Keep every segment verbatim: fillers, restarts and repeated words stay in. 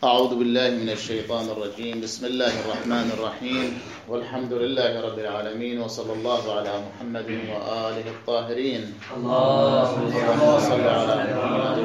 أعوذ بالله من الشيطان الرجيم. بسم الله الرحمن الرحيم، والحمد لله رب العالمين، وصلى الله على محمد وآله الطاهرين. اللهم صل على محمد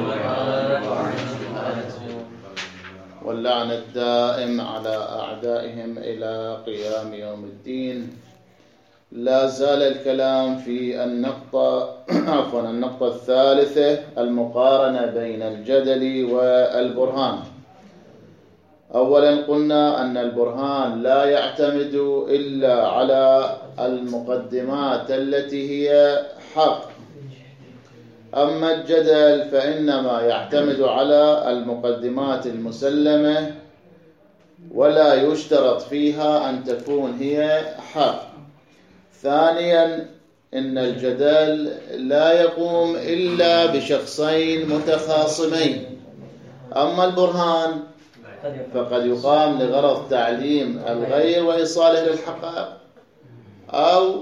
واللعن الدائم على أعدائهم إلى قيام يوم الدين. لا زال الكلام في النقطة عفوا النقطة الثالثة، المقارنة بين الجدل والبرهان. أولا قلنا أن البرهان لا يعتمد إلا على المقدمات التي هي حق، أما الجدل فإنما يعتمد على المقدمات المسلمة ولا يشترط فيها أن تكون هي حق. ثانيا إن الجدل لا يقوم إلا بشخصين متخاصمين، أما البرهان فقد يقام لغرض تعليم الغير وإيصاله للحقائق، أو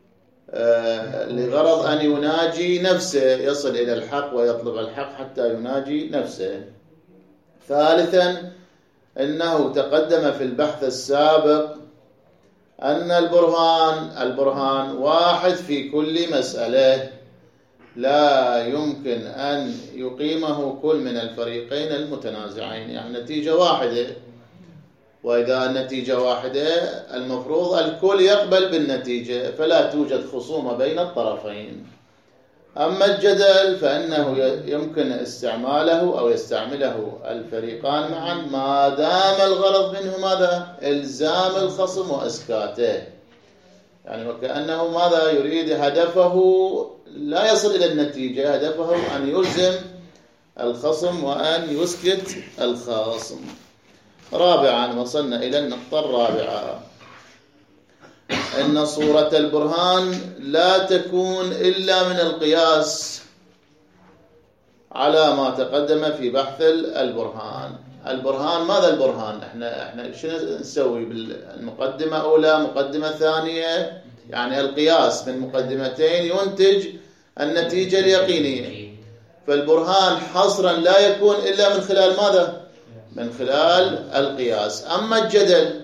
لغرض أن يناجي نفسه، يصل إلى الحق ويطلب الحق حتى يناجي نفسه. ثالثا إنه تقدم في البحث السابق أن البرهان البرهان واحد في كل مسألة، لا يمكن أن يقيمه كل من الفريقين المتنازعين، يعني نتيجة واحدة، وإذا النتيجة واحدة المفروض الكل يقبل بالنتيجة، فلا توجد خصومة بين الطرفين. أما الجدل فإنه يمكن استعماله أو يستعمله الفريقان معا ما دام الغرض منه ماذا؟ إلزام الخصم وإسكاته، يعني وكأنه ماذا يريد؟ هدفه لا يصل إلى النتيجة، هدفه أن يلزم الخصم وأن يسكت الخاصم. رابعا وصلنا إلى النقطة الرابعة، إن صورة البرهان لا تكون إلا من القياس على ما تقدم في بحث البرهان. البرهان ماذا البرهان؟ احنا احنا شنو نسوي بالمقدمة أولى مقدمة ثانية؟ يعني القياس من مقدمتين ينتج النتيجة اليقينية. فالبرهان حصرا لا يكون إلا من خلال ماذا؟ من خلال القياس. أما الجدل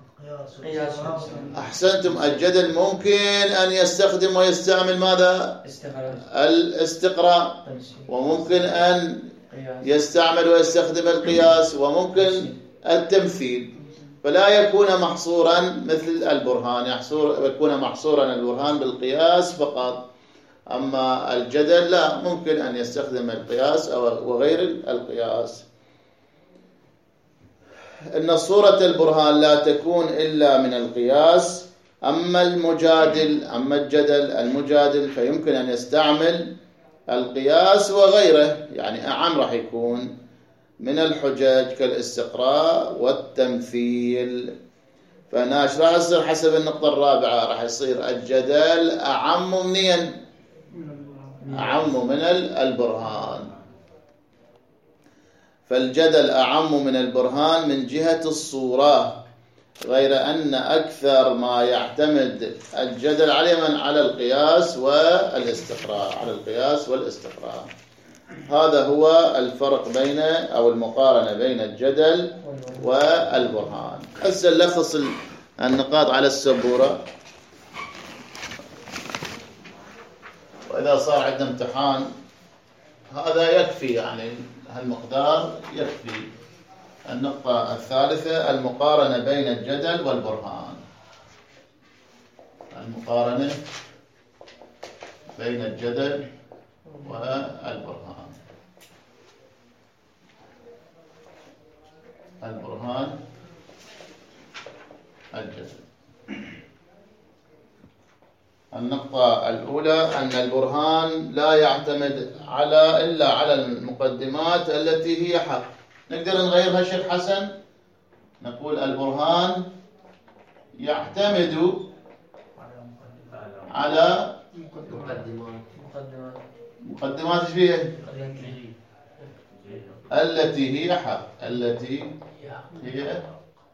أحسنتم، الجدل ممكن أن يستخدم ويستعمل ماذا؟ الاستقراء، وممكن أن يستعمل ويستخدم القياس، وممكن التمثيل، فلا يكون محصورا مثل البرهان، يحصور يكون محصورا البرهان بالقياس فقط. أما الجدل لا، ممكن أن يستخدم القياس أو وغير القياس. إن صورة البرهان لا تكون إلا من القياس. أما المجادل أما الجدل المجادل فيمكن أن يستعمل القياس وغيره، يعني أعم راح يكون من الحجج كالاستقراء والتمثيل. فهنا ايش راح يصير حسب النقطة الرابعة؟ راح يصير الجدل أعم منين؟ أعم من البرهان. فالجدل أعم من البرهان من جهة الصورة، غير أن أكثر ما يعتمد الجدل عليه من على القياس والاستقراء، على القياس والاستقراء. هذا هو الفرق بين أو المقارنة بين الجدل والبرهان. هسه نلخص النقاط على السبورة، وإذا صار عندنا امتحان هذا يكفي، يعني هالمقدار يكفي. النقطة الثالثة المقارنة بين الجدل والبرهان. المقارنة بين الجدل والبرهان. البرهان الجدل. النقطة الأولى أن البرهان لا يعتمد على إلا على المقدمات التي هي حق. نقدر نغيرها شيخ حسن، نقول البرهان يعتمد على مقدمات مقدمات ايش فيها؟ التي هي حق، التي هي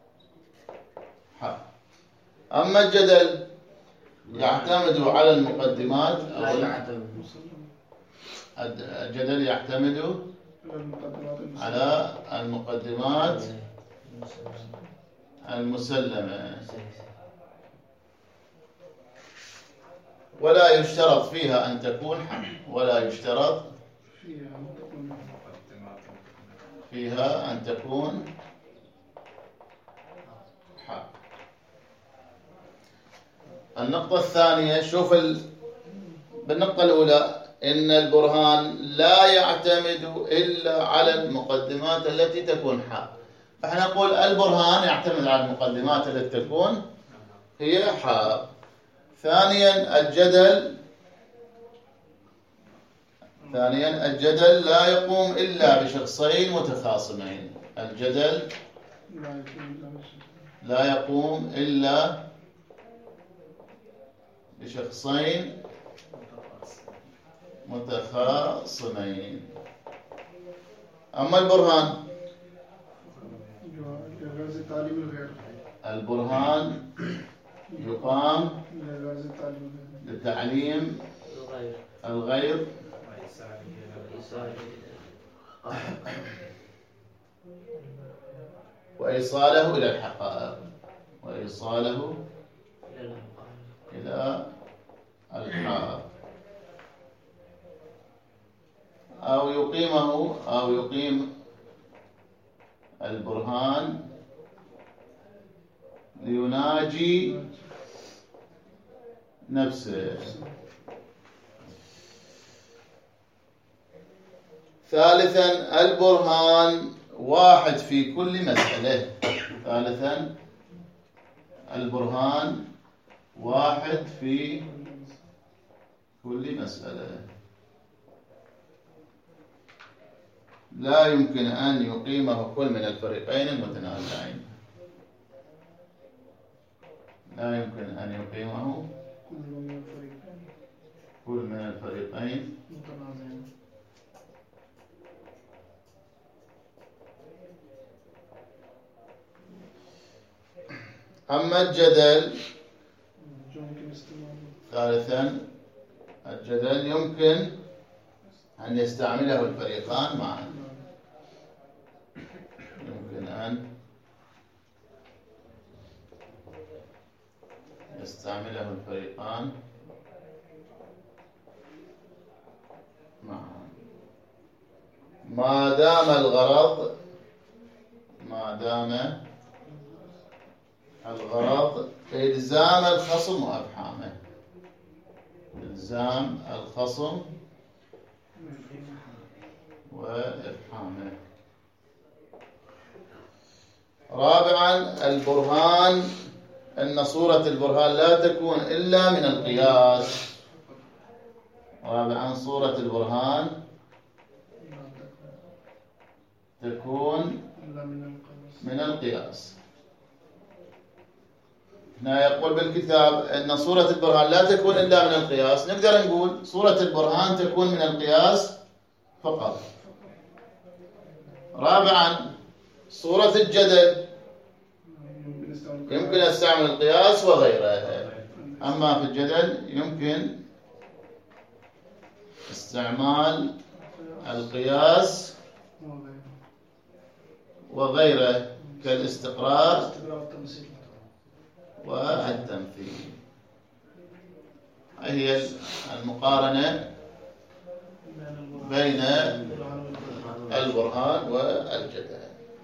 حق. أما الجدل يعتمد على المقدمات، أو الجدل يعتمد على المقدمات المسلمة، ولا يشترط فيها أن تكون حق، ولا يشترط فيها أن تكون حق. النقطة الثانية، شوف ال... بالنقطة الأولى إن البرهان لا يعتمد إلا على المقدمات التي تكون حق، فإحنا نقول البرهان يعتمد على المقدمات التي تكون هي حق. ثانيا الجدل ثانيا الجدل لا يقوم إلا بشخصين متخاصمين. الجدل لا يقوم إلا بشخصين متخاصمين. أما البرهان البرهان يقام لتعليم الغير وإيصاله إلى الحقائق وإيصاله إلى الحقائق أو يقيمه أو يقيم البرهان ليناجي نفسه. ثالثا البرهان واحد في كل مسألة. ثالثا البرهان واحد في كل مسألة، لا يمكن أن يقيمه كل من الفريقين المتنازعين. لا يمكن أن يقيمه كل من الفريقين متنازعين. أما الجدل ثالثا الجدل يمكن أن يستعمله الفريقان معا. يمكن أن يستعمله الفريقان معا ما دام الغرض ما دام الغرض إلزام الخصم وإفحامه. إلزام الخصم وإفحامه. رابعا البرهان أن صورة البرهان لا تكون إلا من القياس. رابعا صورة البرهان تكون من القياس. هنا يقول بالكتاب أن صورة البرهان لا تكون إلا من القياس، نقدر نقول صورة البرهان تكون من القياس فقط. رابعا صورة الجدل يمكن استعمل القياس وغيره. أما في الجدل يمكن استعمال القياس وغيره كالاستقراء والتمثيل. هي المقارنة بين البرهان والجدل.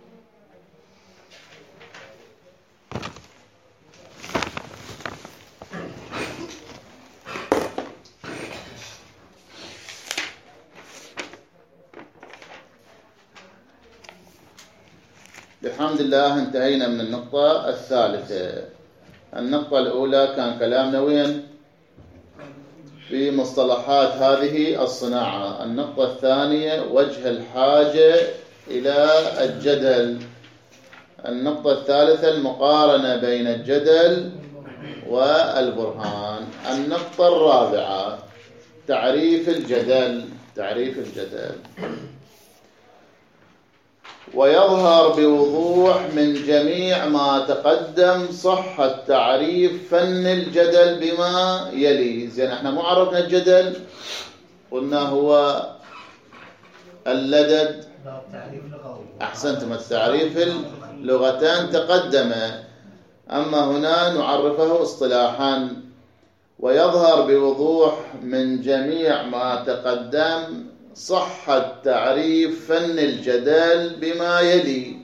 بحمد الله انتهينا من النقطة الثالثة. النقطة الأولى كان كلامنا وين؟ في مصطلحات هذه الصناعة. النقطة الثانية وجه الحاجة إلى الجدل. النقطة الثالثة المقارنة بين الجدل والبرهان. النقطة الرابعة تعريف الجدل. تعريف الجدل ويظهر بوضوح من جميع ما تقدم صحة تعريف فن الجدل بما يلي. زين احنا مو عرفنا الجدل، قلنا هو اللدد أحسنتم، التعريف اللغتان تقدم، أما هنا نعرفه اصطلاحا. ويظهر بوضوح من جميع ما تقدم صحة تعريف فن الجدل بما يلي.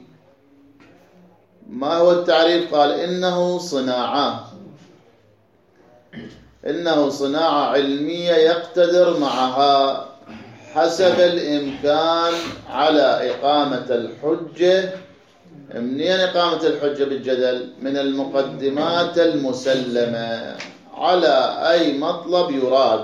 ما هو التعريف؟ قال إنه صناعة إنه صناعة علمية يقتدر معها حسب الإمكان على إقامة الحجة. منين إقامة الحجة بالجدل؟ من المقدمات المسلمة على أي مطلب يراد،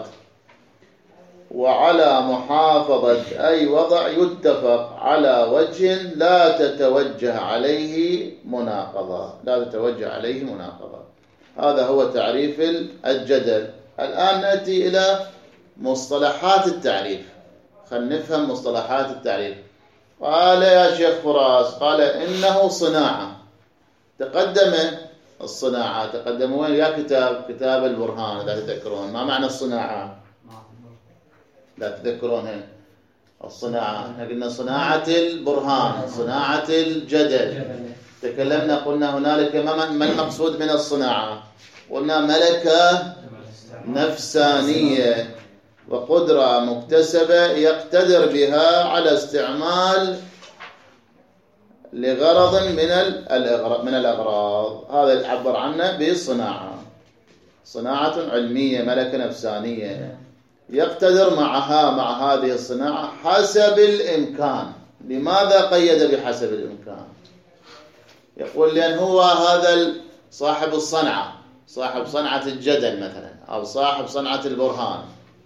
وعلى محافظة أي وضع يتفق على وجه لا تتوجه عليه مناقضة لا تتوجه عليه مناقضة. هذا هو تعريف الجدل. الآن نأتي إلى مصطلحات التعريف. خلينا نفهم مصطلحات التعريف. قال يا شيخ فراس، قال إنه صناعة. تقدم الصناعة، تقدم وين؟ يا كتاب كتاب البرهان إذا تذكرون. ما معنى الصناعة؟ لا تذكرون هنا الصناعة. احنا قلنا صناعة البرهان، صناعة الجدل. تكلمنا قلنا هنالك ما المقصود من الصناعة؟ قلنا ملكة نفسانية وقدرة مكتسبة يقتدر بها على استعمال لغرض من الأغراض من الأغراض هذا اللي عبر عنه بالصناعة. صناعة علمية، ملكة نفسانية يقتدر معها مع هذه الصناعة حسب الإمكان. لماذا قيد بحسب الإمكان؟ يقول لأن هو هذا صاحب الصنعة، صاحب صنعة الجدل مثلا، أو صاحب صنعة البرهان،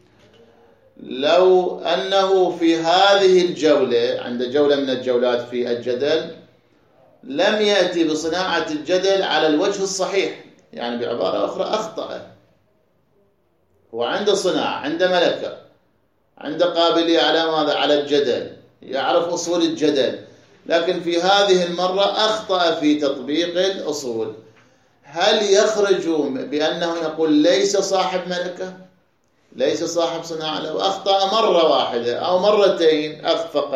لو أنه في هذه الجولة، عند جولة من الجولات في الجدل، لم يأتي بصناعة الجدل على الوجه الصحيح، يعني بعبارة أخرى أخطأ. هو عنده صناعة، عنده ملكة، عنده قابلية على ماذا؟ على الجدل، يعرف أصول الجدل، لكن في هذه المرة أخطأ في تطبيق الأصول. هل يخرج بأنه نقول ليس صاحب ملكة، ليس صاحب صناعة؟ لو أخطأ مرة واحدة أو مرتين أخفق،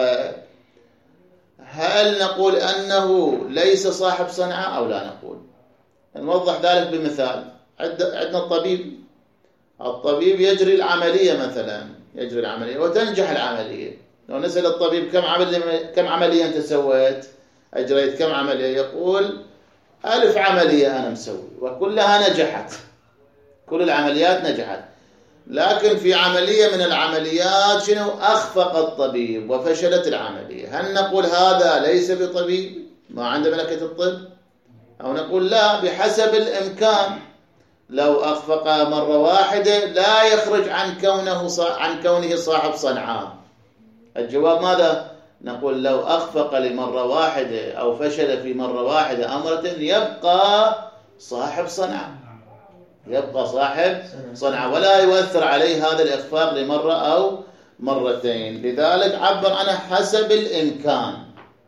هل نقول أنه ليس صاحب صنعة أو لا نقول؟ نوضح ذلك بمثال. عندنا الطبيب، الطبيب يجري العملية مثلا، يجري العملية وتنجح العملية. لو نسأل الطبيب كم عملية كم عملية أنت سويت؟ أجريت كم عملية؟ يقول ألف عملية أنا مسوي وكلها نجحت، كل العمليات نجحت. لكن في عملية من العمليات شنو؟ أخفق الطبيب وفشلت العملية. هل نقول هذا ليس بطبيب، ما عنده ملكة الطب؟ أو نقول لا، بحسب الإمكان، لو أخفق مرة واحدة لا يخرج عن كونه عن كونه صاحب صنعة. الجواب ماذا؟ نقول لو أخفق لمرة واحدة أو فشل في مرة واحدة أمرة يبقى صاحب صنعة، يبقى صاحب صنعة، ولا يؤثر عليه هذا الإخفاق لمرة أو مرتين. لذلك عبر عنه حسب الإمكان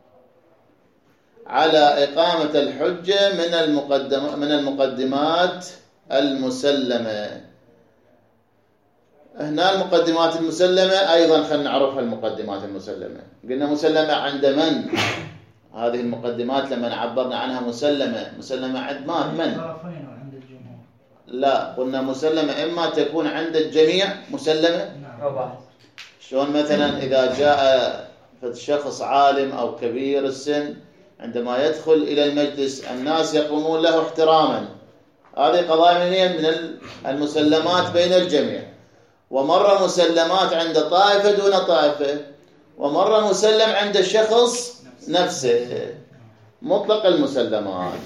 على إقامة الحجة من المقدم من المقدمات المسلمة. هنا المقدمات المسلمة أيضا خلينا نعرفها. المقدمات المسلمة قلنا مسلمة عند من؟ هذه المقدمات لما عبرنا عنها مسلمة، مسلمة عند من؟ لا، قلنا مسلمة إما تكون عند الجميع مسلمة. شلون مثلا إذا جاء شخص عالم أو كبير السن، عندما يدخل إلى المجلس الناس يقومون له احتراما، هذه قضايا من المسلمات بين الجميع. ومرة مسلمات عند طائفة دون طائفة، ومرة مسلم عند الشخص نفسه. مطلق المسلمات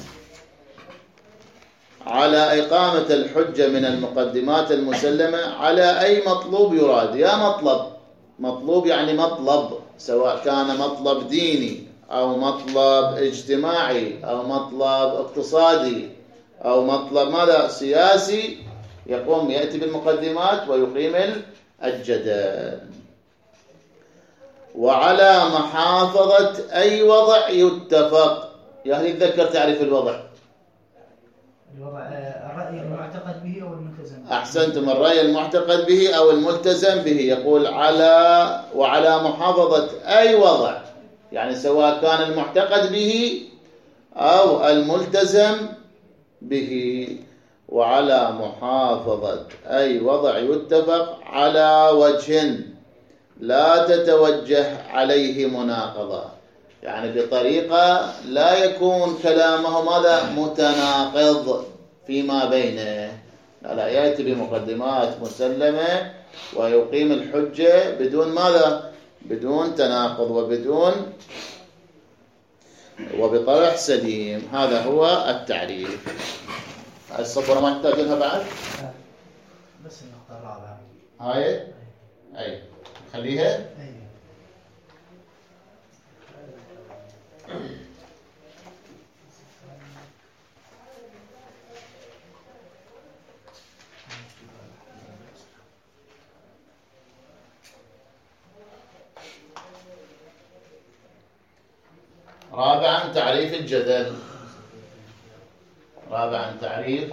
على إقامة الحجة من المقدمات المسلمة على أي مطلوب يراد. يا مطلب، مطلوب يعني مطلب، سواء كان مطلب ديني أو مطلب اجتماعي أو مطلب اقتصادي أو مطلب ماذا؟ سياسي، يقوم يأتي بالمقدمات ويقيم الجدل. وعلى محافظة أي وضع يتفق. يعني تذكر تعريف الوضع. الوضع الرأي المعتقد به أو الملتزم به. أحسنتم، الرأي المعتقد به أو الملتزم به. يقول على وعلى محافظة أي وضع، يعني سواء كان المعتقد به أو الملتزم به. وعلى محافظة أي وضع يتفق على وجه لا تتوجه عليه مناقضة، يعني بطريقة لا يكون كلامه ماذا متناقض فيما بينه، لا يأتي بمقدمات مسلمة ويقيم الحجة بدون ماذا، بدون تناقض وبدون وبطرح سليم. هذا هو التعريف. الصبورة ما تحتاج لها بعد؟ بس النقطة الرابعة هاي أي خليها. أي. رابعا تعريف الجدل. رابعا تعريف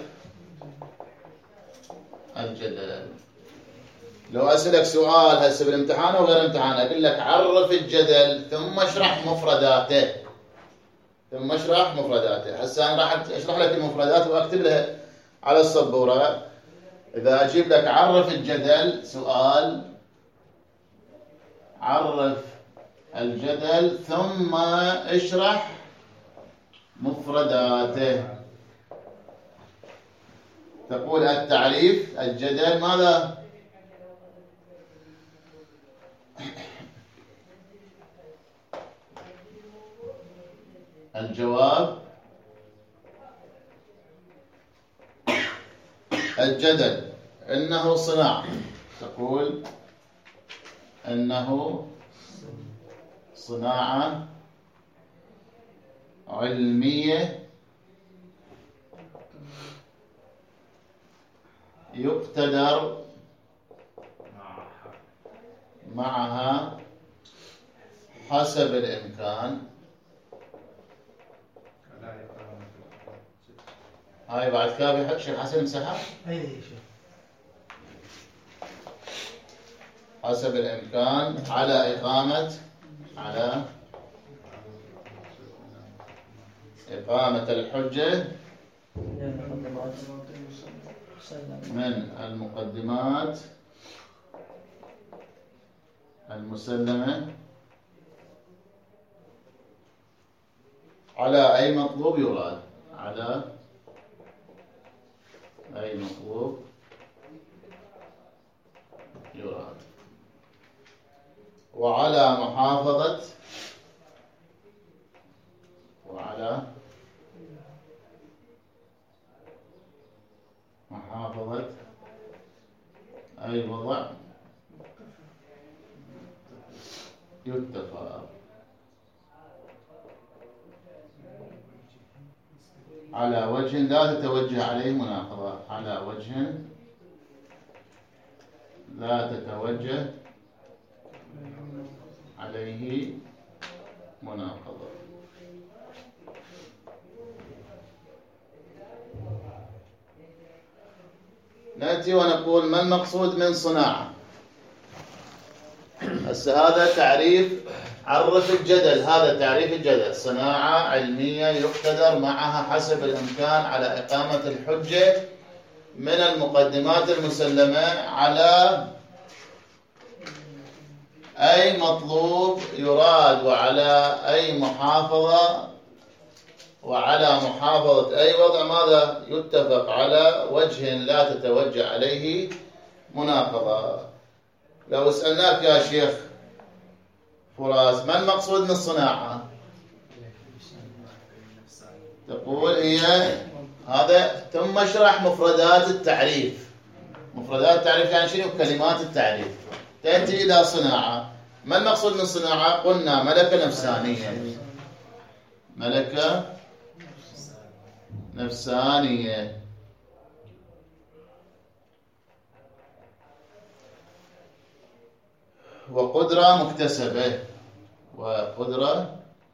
الجدل. لو أسألك سؤال هسه بالامتحان أو غير امتحان، أقول لك عرف الجدل ثم اشرح مفرداته، ثم اشرح مفرداته. هسه أنا راح أشرح لك المفردات وأكتب لها على السبورة. إذا أجيب لك عرف الجدل سؤال، عرف الجدل ثم اشرح مفرداته. تقول التعريف الجدل ماذا؟ الجواب الجدل إنه صناعة. تقول إنه صناعة علمية يقتدر معها حسب الإمكان. هاي بعد كافي شيخ حسن مسحها. أي شيخ. حسب الإمكان على إقامة على إقامة الحجة من المقدمات المسلمة على أي مطلوب يراد، على أي مطلوب يراد، وعلى محافظة وعلى محافظة أي وضع يتفق على وجه لا تتوجه عليه مناقضة، على وجه لا تتوجه عليه مناقضة. نأتي ونقول ما المقصود من صناعة. هسه هذا تعريف، عرف الجدل، هذا تعريف الجدل: صناعة علمية يقتدر معها حسب الإمكان على إقامة الحجة من المقدمات المسلمة على أي مطلوب يراد، وعلى أي محافظة وعلى محافظة أي وضع ماذا يتفق على وجه لا تتوجه عليه مناقضة. لو سألناك يا شيخ فراس ما المقصود من الصناعة، تقول هي هذا، ثم اشرح مفردات التعريف. مفردات التعريف يعني شنو؟ كلمات التعريف. تأتي إلى صناعة، ما المقصود من صناعة؟ قلنا ملكة نفسانية، ملكة نفسانية وقدرة مكتسبة، وقدرة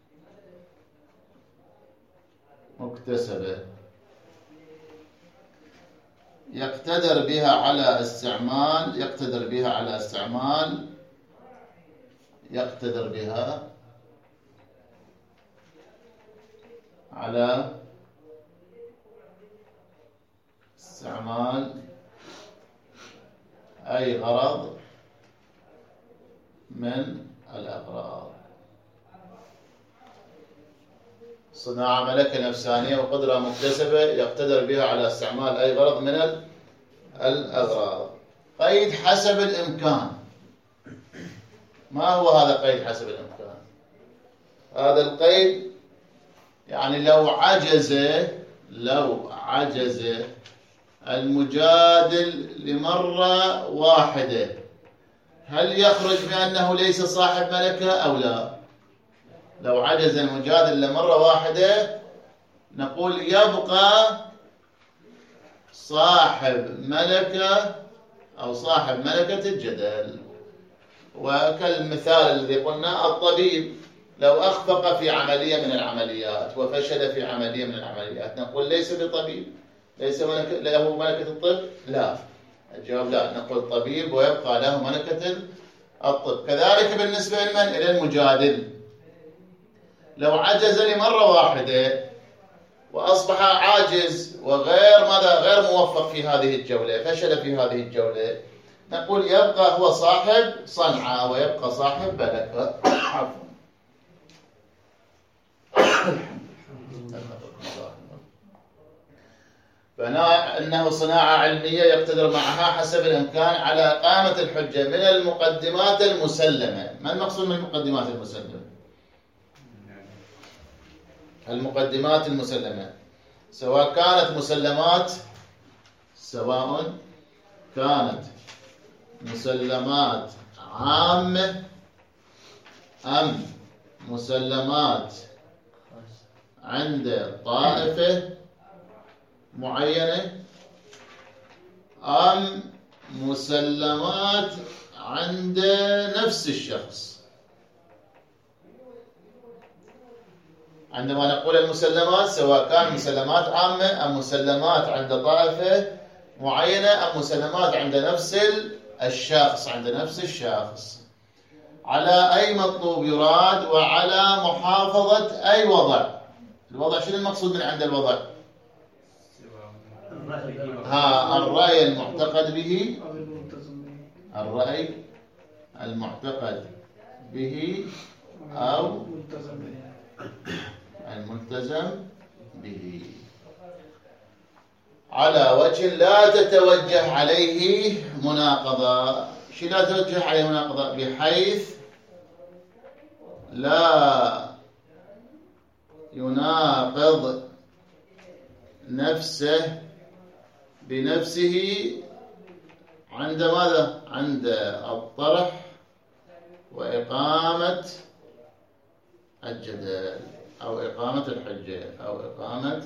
مكتسبة يقتدر بها على استعمال يقتدر بها على استعمال يقتدر بها على استعمال أي غرض من الأغراض. صناعة ملكة نفسانية وقدرة مكتسبة يقتدر بها على استعمال أي غرض من الأغراض. قيد حسب الإمكان. ما هو هذا قيد حسب الإمكان؟ هذا القيد يعني لو عجز لو عجز المجادل لمرة واحدة هل يخرج بأنه ليس صاحب ملكة أو لا؟ لو عجز المجادل لمرة واحدة نقول يبقى صاحب ملكة أو صاحب ملكة الجدل. وكالمثال الذي قلنا الطبيب لو أخفق في عملية من العمليات وفشل في عملية من العمليات نقول ليس بطبيب، ليس ملكة له ملكة الطب؟ لا. الجواب لا، نقول طبيب ويبقى له ملكة الطب. كذلك بالنسبة لمن؟ إلى المجادل لو عجز لمرة واحدة وأصبح عاجز وغير ماذا غير موفق في هذه الجولة، فشل في هذه الجولة، نقول يبقى هو صاحب صنعة ويبقى صاحب ملكة. عفوا. فإنه صناعة علمية يقتدر معها حسب الإمكان على إقامة الحجة من المقدمات المسلمة. ما المقصود من المقدمات المسلمة؟ المقدمات المسلمة سواء كانت مسلمات سواء كانت مسلمات عامة أم مسلمات عند طائفة معينة أم مسلمات عند نفس الشخص. عندما نقول المسلمات سواء كان مسلمات عامة أم مسلمات عند طائفة معينة أم مسلمات عند نفس الشخص عند نفس الشخص على أي مطلوب يراد وعلى محافظة أي وضع. الوضع شنو المقصود من عند الوضع؟ ها الرأي المعتقد به الرأي المعتقد به أو الملتزم به على وجه لا تتوجه عليه مناقضة. شو لا تتوجه عليه مناقضة؟ بحيث لا يناقض نفسه بنفسه عند ماذا؟ عند الطرح وإقامة الجدل أو إقامة الحجة أو إقامة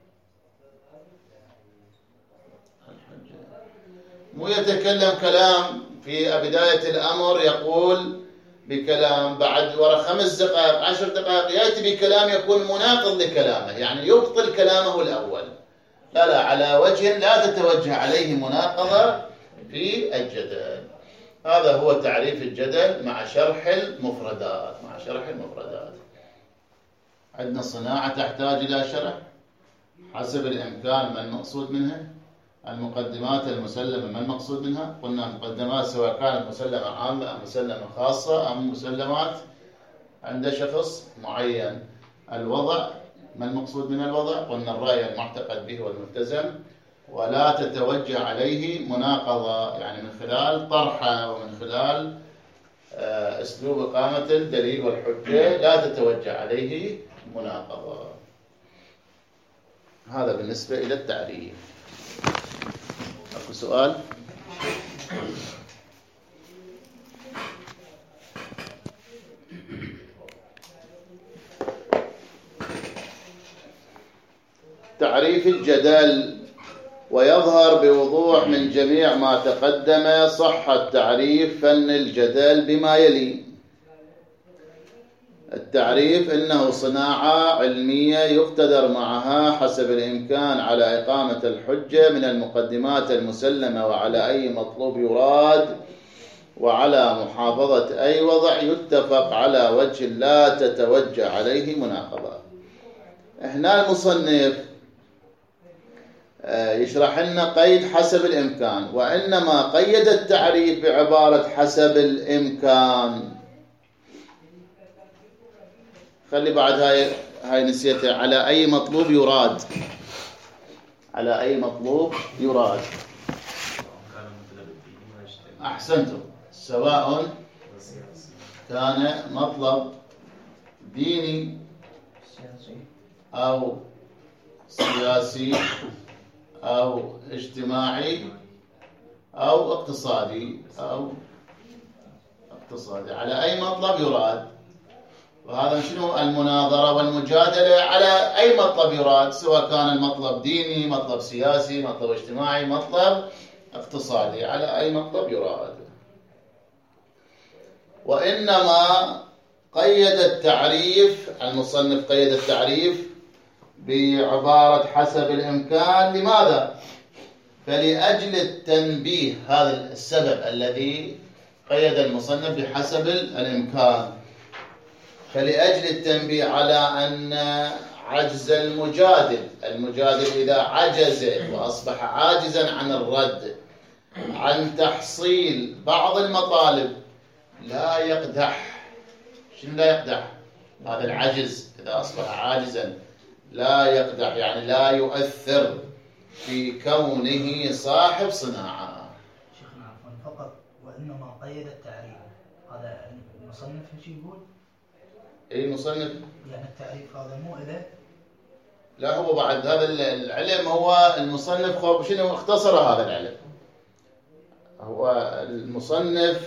الحجة. مو يتكلم كلام في بداية الأمر يقول بكلام بعد وراء خمس دقائق عشر دقائق يأتي بكلام يكون مناقض لكلامه، يعني يبطل كلامه الأول. لا لا، على وجه لا تتوجه عليه مناقضة في الجدل. هذا هو تعريف الجدل مع شرح المفردات. مع شرح المفردات عندنا صناعة تحتاج إلى شرح حسب الإمكان. ما المقصود منها؟ المقدمات المسلمة ما المقصود منها؟ قلنا مقدمات سواء كانت مسلمة عامة أم مسلمة خاصة أم مسلمات عند شخص معين. الوضع ما المقصود من الوضع؟ قلنا الرأي المعتقد به والملتزم ولا تتوجه عليه مناقضة، يعني من خلال طرحه ومن خلال أسلوب إقامة الدليل والحجة لا تتوجه عليه مناقضة. هذا بالنسبة إلى التعريف. أكو سؤال؟ تعريف الجدل. ويظهر بوضوح من جميع ما تقدم صحة تعريف فن الجدل بما يلي: التعريف إنه صناعة علمية يقتدر معها حسب الإمكان على إقامة الحجة من المقدمات المسلمة وعلى أي مطلوب يراد وعلى محافظة أي وضع يتفق على وجه لا تتوجه عليه مناقضة. هنا المصنف يشرح لنا قيد حسب الإمكان، وإنما قيد التعريف بعبارة حسب الإمكان. خلي بعد هاي هاي نسيتها. على أي مطلوب يراد، على أي مطلوب يراد. أحسنتم. سواء كان مطلب ديني أو سياسي أو اجتماعي أو اقتصادي أو اقتصادي، على أي مطلب يراد. وهذا شنو؟ المناظرة والمجادلة على أي مطلب يراد، سواء كان المطلب ديني، مطلب سياسي، مطلب اجتماعي، مطلب اقتصادي، على أي مطلب يراد. وإنما قيد التعريف، المصنف قيد التعريف بعبارة حسب الإمكان. لماذا؟ فلأجل التنبيه، هذا السبب الذي قيد المصنف بحسب الإمكان، فلأجل التنبيه على أن عجز المجادل، المجادل إذا عجز وأصبح عاجزا عن الرد، عن تحصيل بعض المطالب، لا يقدح. شنو لا يقدح؟ هذا العجز إذا أصبح عاجزا لا يقدح، يعني لا يؤثر في كونه صاحب صناعة. شيخنا عفوا، فقط وإنما قيد التعريف، هذا المصنف شو يقول؟ اي مصنف يعني التعريف هذا مو إله؟ لا، هو بعد هذا العلم، هو المصنف خو شنو اختصر هذا العلم. هو المصنف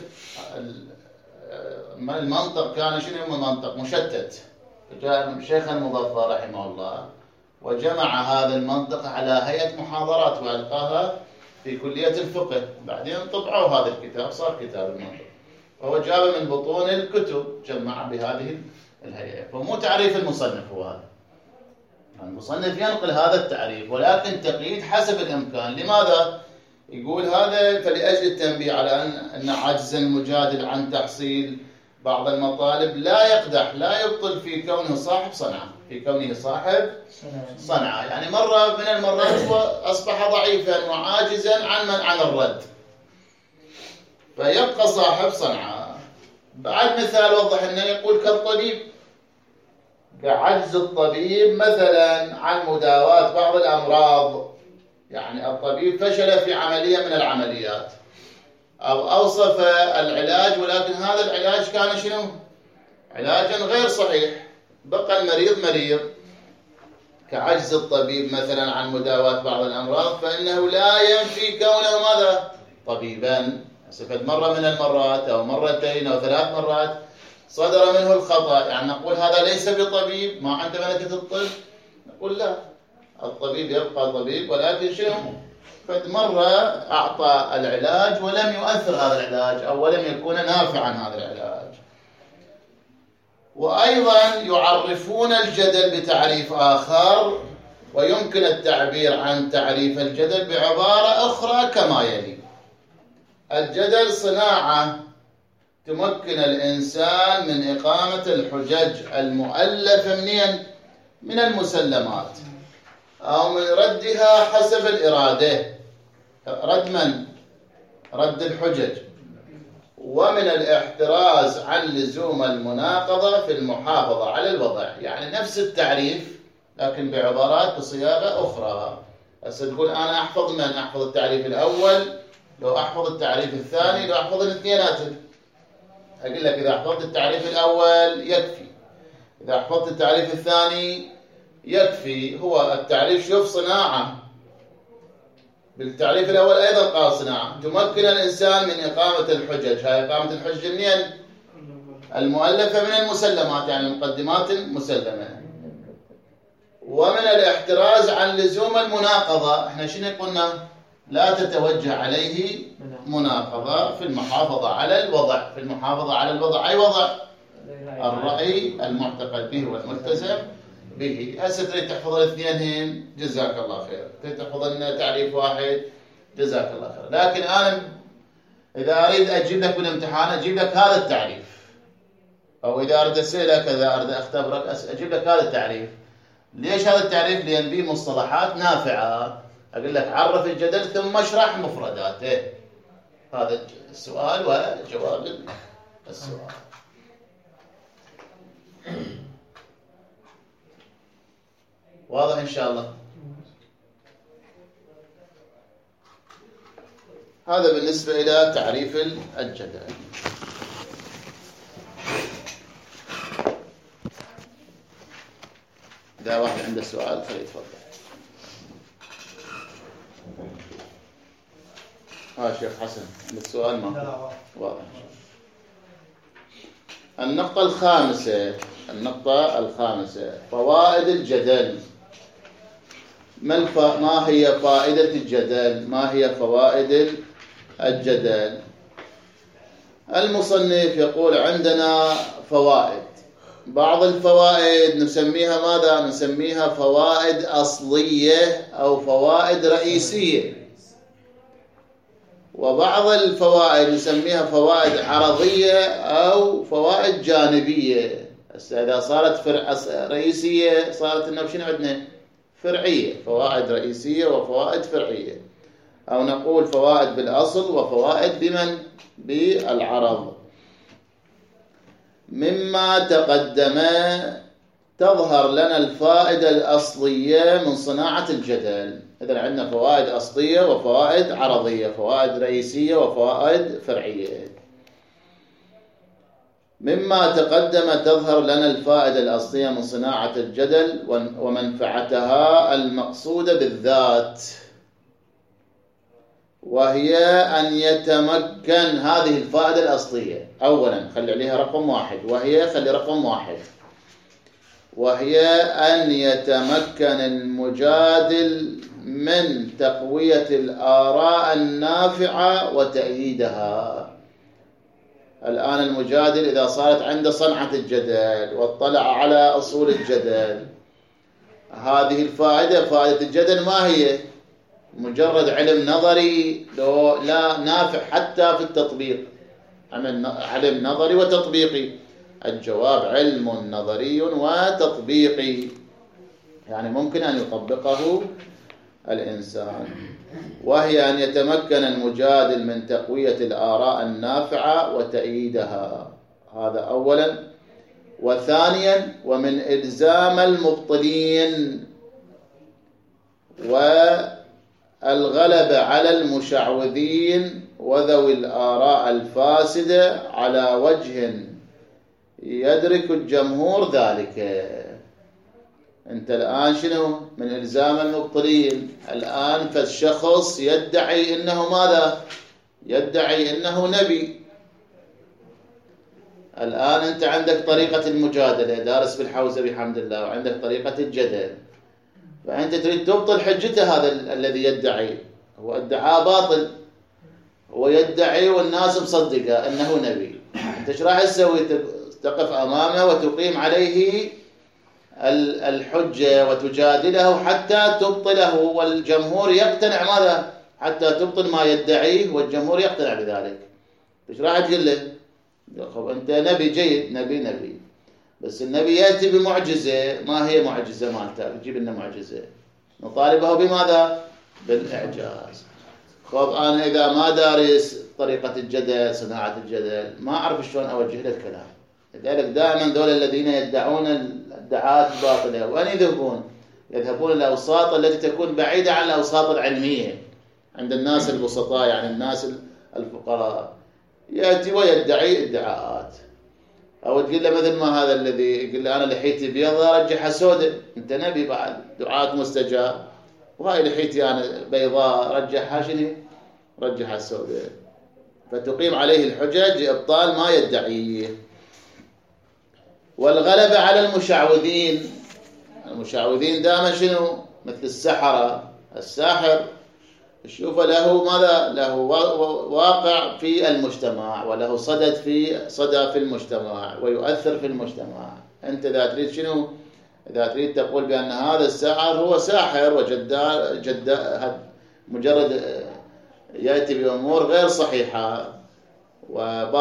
المنطق كان شنو؟ منطق مشتت. جاء شيخ المظفر رحمه الله وجمع هذا المنطق على هيئة محاضرات وألقاها في كلية الفقه، بعدين طبعوا هذا الكتاب صار كتاب المنطق، وهو جاب من بطون الكتب جمع بهذه الهيئة. فمو تعريف المصنف هو هذا، المصنف ينقل هذا التعريف، ولكن تقييد حسب الإمكان. لماذا؟ يقول هذا فلأجل التنبيه على أن أن عجز المجادل عن تحصيل بعض المطالب لا يقدح، لا يبطل في كونه صاحب صنعة، في كونه صاحب صنعة. يعني مرة من المرات هو أصبح ضعيفا وعاجزا عن من عن الرد، فيبقى صاحب صنعة. بعد مثال وضح لنا، يقول كالطبيب، كعجز الطبيب مثلا عن مداواة بعض الأمراض. يعني الطبيب فشل في عملية من العمليات أو أوصف العلاج، ولكن هذا العلاج كان شنو؟ علاجا غير صحيح، بقى المريض مريض. كعجز الطبيب مثلا عن مداواة بعض الأمراض، فإنه لا ينفي كونه ماذا؟ طبيبا. سفد مرة من المرات أو مرتين أو ثلاث مرات صدر منه الخطأ، يعني نقول هذا ليس بطبيب، ما عنده ملكة الطب. نقول لا، الطبيب يبقى طبيب، ولكن شنو؟ فد مرة أعطى العلاج ولم يؤثر هذا العلاج أو ولم يكون نافعا هذا العلاج. وأيضا يعرفون الجدل بتعريف آخر، ويمكن التعبير عن تعريف الجدل بعبارة أخرى كما يلي: الجدل صناعة تمكن الإنسان من إقامة الحجج المؤلفة منين؟ من المسلمات، أو من ردها حسب الإرادة. رد من؟ رد الحجج. ومن الاحتراز عن لزوم المناقضة في المحافظة على الوضع. يعني نفس التعريف لكن بعبارات بصياغة أخرى. هسه تقول أنا أحفظ من؟ أحفظ التعريف الأول، لو أحفظ التعريف الثاني، لو أحفظ الاثنينات. أقول لك إذا حفظت التعريف الأول يكفي، إذا حفظت التعريف الثاني يكفي. هو التعريف شوف صناعة، بالتعريف الأول أيضا قال صناعة تمكن الإنسان من إقامة الحجج. هاي إقامة الحجج منين؟ المؤلفة من المسلمات، يعني مقدمات مسلمة. ومن الاحتراز عن لزوم المناقضة. احنا شنو قلنا؟ لا تتوجه عليه مناقضة في المحافظة على الوضع. في المحافظة على الوضع أي وضع؟ الرأي المعتقد به والملتزم به. هسه تريد تحفظ الاثنين، جزاك الله خير. تريد تحفظ لنا تعريف واحد، جزاك الله خير. لكن أنا إذا أريد أجيب لك بالامتحان أجيب لك هذا التعريف، أو إذا أريد أسألك، إذا أريد أختبرك أجيب لك هذا التعريف. ليش هذا التعريف؟ لأن به مصطلحات نافعة. أقول لك عرف الجدل ثم اشرح مفرداته. هذا السؤال وجواب السؤال. واضح إن شاء الله؟ هذا بالنسبة إلى تعريف الجدل. إذا واحد عنده سؤال فليتفضل. ها شيخ حسن عندك سؤال؟ ما واضح. النقطة الخامسة النقطة الخامسة فوائد الجدل. ما, الف... ما هي فائدة الجدل؟ ما هي فوائد الجدل؟ المصنف يقول عندنا فوائد. بعض الفوائد نسميها ماذا؟ نسميها فوائد أصلية أو فوائد رئيسية، وبعض الفوائد نسميها فوائد عرضية أو فوائد جانبية. إذا صارت فرع رئيسية صارت لنا بشنو عندنا؟ فرعية. فوائد رئيسية وفوائد فرعية، أو نقول فوائد بالأصل وفوائد بمن؟ بالعرض. مما تقدم تظهر لنا الفائدة الأصلية من صناعة الجدل. إذن عندنا فوائد أصلية وفوائد عرضية، فوائد رئيسية وفوائد فرعية. مما تقدم تظهر لنا الفائدة الأصلية من صناعة الجدل ومنفعتها المقصودة بالذات، وهي أن يتمكن هذه الفائدة الأصلية. أولا خلي عليها رقم واحد، وهي خلي رقم واحد وهي أن يتمكن المجادل من تقوية الآراء النافعة وتأييدها. الآن المجادل إذا صارت عنده صنعة الجدل واطلع على أصول الجدل، هذه الفائدة فائدة الجدل ما هي؟ مجرد علم نظري لو لا نافع حتى في التطبيق. علم نظري وتطبيقي. الجواب علم نظري وتطبيقي، يعني ممكن أن يطبقه الإنسان. وهي أن يتمكن المجادل من تقوية الآراء النافعة وتأييدها. هذا أولا. وثانيا ومن إلزام المبطلين والغلبة على المشعوذين وذوي الآراء الفاسدة على وجه يدرك الجمهور ذلك. أنت الآن شنو؟ من إلزام المبطلين. الآن فالشخص يدعي إنه ماذا؟ يدعي إنه نبي. الآن أنت عندك طريقة المجادلة، دارس بالحوزة بحمد الله، وعندك طريقة الجدل، فأنت تريد تبطل حجته. هذا الذي يدعي هو ادعاء باطل، هو يدعي والناس مصدقة أنه نبي. أنت ايش راح تسوي؟ تقف أمامه وتقيم عليه الحجة وتجادله حتى تبطله، والجمهور يقتنع ماذا؟ حتى تبطل ما يدعيه والجمهور يقتنع بذلك. ايش راح تقول له؟ أنت نبي جيد، نبي نبي، بس النبي يأتي بمعجزة. ما هي معجزة مالته؟ بتجيب لنا معجزة. نطالبه بماذا؟ بالإعجاز. خب أنا إذا ما دارس طريقة الجدل، صناعة الجدل، ما أعرف شلون أوجه له الكلام. لذلك دائما دول الذين يدعون الادعاءات الباطلة وين يذهبون؟ يذهبون إلى الأوساط التي تكون بعيدة عن الأوساط العلمية عند الناس البسطاء، يعني الناس الفقراء. يأتي ويدعي ادعاءات، أو تقول له مثل ما هذا الذي يقول له أنا لحيتي بيضاء رجحها سوداء. أنت نبي بعد، دعاء مستجاب، وهاي لحيتي أنا بيضاء رجحها شنو؟ رجحها سوداء. فتقيم عليه الحجج لإبطال ما يدعيه. والغلبة على المشعوذين. المشعوذين دائما شنو؟ مثل السحرة. الساحر شوف له ماذا؟ له واقع في المجتمع، وله صدد في صدى في المجتمع، ويؤثر في المجتمع. أنت إذا تريد شنو؟ إذا تريد تقول بأن هذا الساحر هو ساحر وجدال جدا مجرد يأتي بأمور غير صحيحة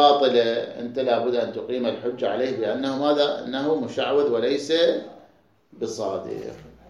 وباطلة، أنت لابد أن تقيم الحجة عليه بأنه ماذا؟ أنه مشعوذ وليس بصادق.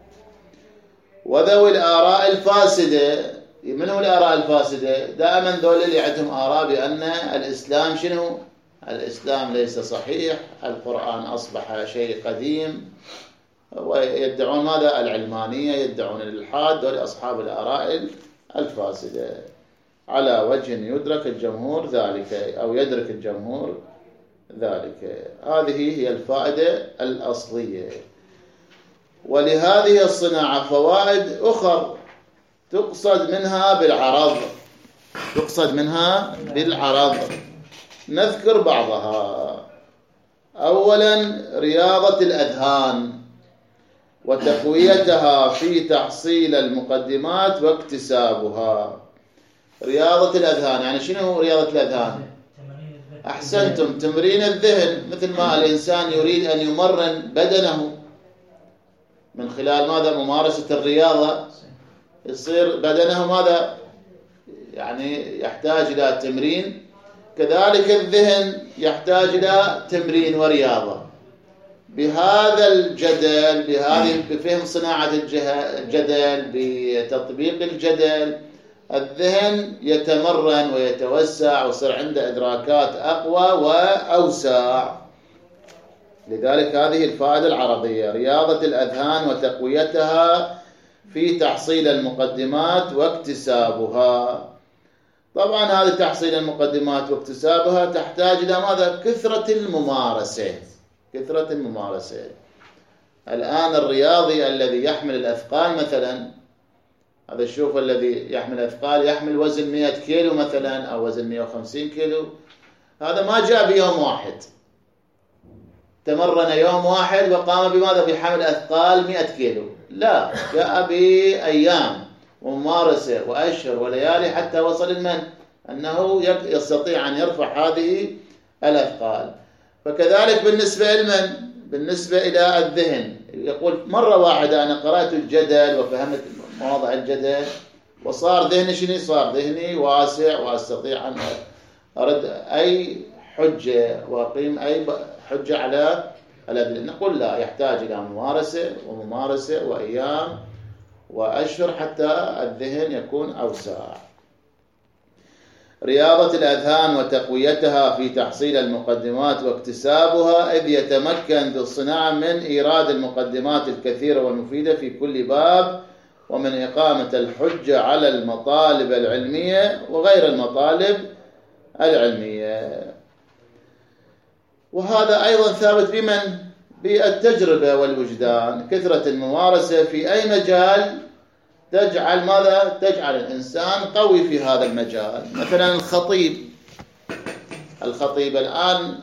وذوي الآراء الفاسدة، من هو الآراء الفاسدة؟ دائما ذول اللي عندهم آراء بأن الإسلام شنو؟ الإسلام ليس صحيح، القرآن أصبح شيء قديم، ويدعون ماذا؟ العلمانية، يدعون الإلحاد. دول أصحاب الآراء الفاسدة، على وجه يدرك الجمهور ذلك أو يدرك الجمهور ذلك. هذه هي الفائدة الأصلية. ولهذه الصناعة فوائد أخرى تقصد منها بالعرض، تقصد منها بالعرض، نذكر بعضها. أولا رياضة الأذهان وتقويتها في تحصيل المقدمات واكتسابها. رياضة الأذهان يعني شنو رياضة الأذهان؟ أحسنتم، تمرين الذهن، مثل ما الإنسان يريد أن يمرن بدنه من خلال ماذا؟ ممارسة الرياضة، يصير بدنه ماذا؟ يعني يحتاج إلى تمرين. كذلك الذهن يحتاج إلى تمرين ورياضة. بهذا الجدل، بهذه بفهم صناعة الجدل، بتطبيق الجدل، الذهن يتمرن ويتوسع ويصير عنده إدراكات أقوى وأوسع. لذلك هذه الفائدة العرضية، رياضة الأذهان وتقويتها في تحصيل المقدمات واكتسابها. طبعا هذه تحصيل المقدمات واكتسابها تحتاج إلى ماذا؟ كثرة الممارسة، كثرة الممارسة. الآن الرياضي الذي يحمل الأثقال مثلا، هذا الشوف الذي يحمل أثقال، يحمل وزن مئة كيلو مثلا أو وزن مئة وخمسين كيلو، هذا ما جاء بيوم واحد، تمرن يوم واحد وقام بماذا؟ بحمل أثقال مئة كيلو، لا، جاء بأيام وممارسة وأشهر وليالي حتى وصل المن أنه يستطيع أن يرفع هذه الأثقال. فكذلك بالنسبة لمن؟ بالنسبة إلى الذهن، يقول مرة واحدة أنا قرأت الجدل وفهمت مواضع الجدل وصار ذهني شنو؟ صار ذهني واسع وأستطيع أن أرد أي حجة وأقيم أي حجة على الأدلة. نقول لا، يحتاج إلى ممارسة وممارسة وأيام وأشهر حتى الذهن يكون أوسع. رياضة الأذهان وتقويتها في تحصيل المقدمات واكتسابها، إذ يتمكن ذو الصناعة من إيراد المقدمات الكثيرة والمفيدة في كل باب، ومن إقامة الحجة على المطالب العلمية وغير المطالب العلمية. وهذا أيضا ثابت بمن؟ بالتجربة والوجدان. كثرة الممارسة في أي مجال تجعل ماذا؟ تجعل الإنسان قوي في هذا المجال. مثلا الخطيب، الخطيب الآن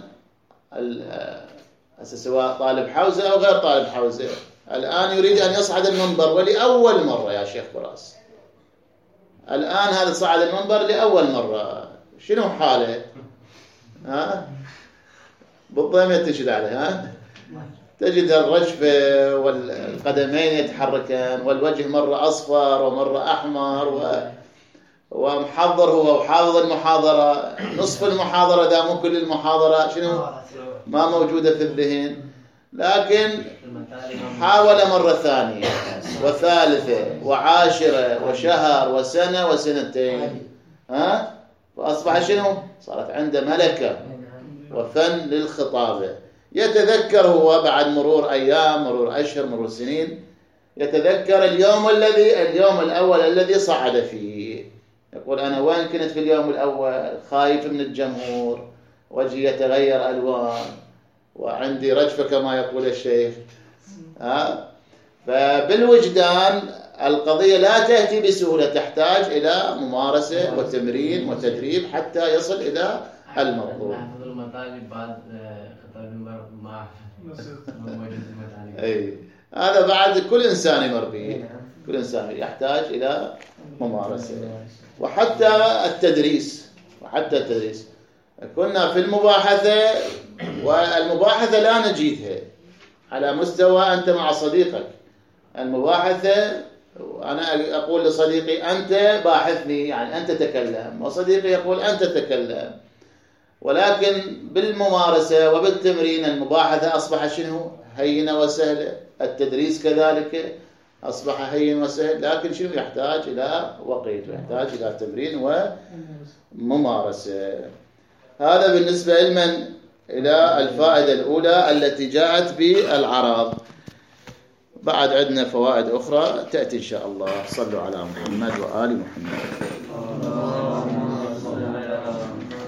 سواء طالب حوزة أو غير طالب حوزة، الآن يريد أن يصعد المنبر ولأول مرة يا شيخ براس. الآن هذا صعد المنبر لأول مرة، شنو حاله؟ ها؟ بالضبط تجد عليه، ها؟ تجد الرجفة والقدمين يتحركان والوجه مرة أصفر ومرة أحمر و... ومحضر هو وحافظ المحاضرة، نصف المحاضرة دا مو كل المحاضرة شنو؟ ما موجودة في الذهن، لكن حاول مرة ثانية وثالثة وعاشرة وشهر وسنة وسنتين، ها؟ فأصبح شنو؟ صارت عنده ملكة وفن للخطابة. يتذكر هو بعد مرور أيام، مرور أشهر، مرور سنين، يتذكر اليوم الذي اليوم الأول الذي صعد فيه، يقول أنا وين كنت في اليوم الأول؟ خايف من الجمهور، وجهي يتغير ألوان، وعندي رجفة كما يقول الشيخ. ها؟ فبالوجدان القضية لا تأتي بسهولة، تحتاج إلى ممارسة وتمرين وتدريب حتى يصل إلى المطلوب. أي هذا بعد كل إنسان يمر به، كل إنسان يحتاج إلى ممارسة. وحتى التدريس، وحتى التدريس كنا في المباحثة، والمباحثة لا نجيدها على مستوى أنت مع صديقك. المباحثة أنا أقول لصديقي أنت باحثني، يعني أنت تكلم، وصديقي يقول أنت تكلم. ولكن بالممارسة وبالتمرين المباحثة أصبح شنو؟ هينة وسهلة، التدريس كذلك أصبح هين وسهل، لكن شنو يحتاج إلى وقت ويحتاج إلى تمرين وممارسة. هذا بالنسبة لمن إلى الفائدة الأولى التي جاءت بالعرض. بعد عندنا فوائد أخرى تأتي إن شاء الله. صلوا على محمد وآل محمد.